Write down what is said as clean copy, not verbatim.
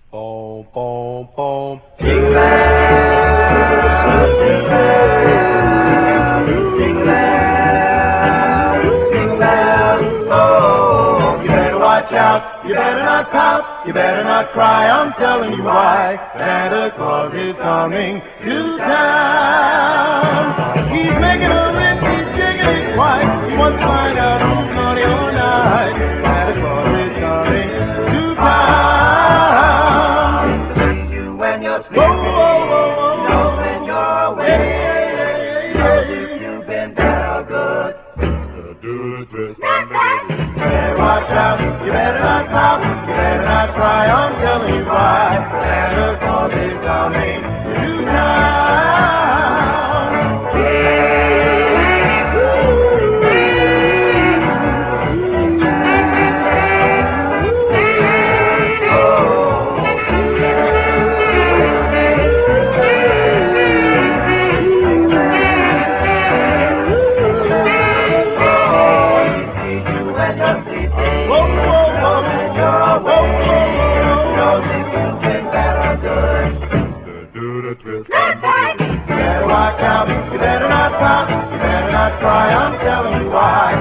Boom, boom, boom. Jingle bells, jingle bells, jingle bells, jingle bells. Oh, you better watch out, you better not pout, you better not cry, I'm telling you why. Santa Claus is coming to town. He's making a list, he's checking it twice. He wants to find out who's naughty or nice. Santa Claus is coming to town. When you're sleeping, knows when you're awake, knows if you've been bad or good. You better watch out, you better not pout, you better not cry, I'm telling you why. Santa Claus is coming to town. You better watch out, you better not pout, you better not cry, I'm telling you why.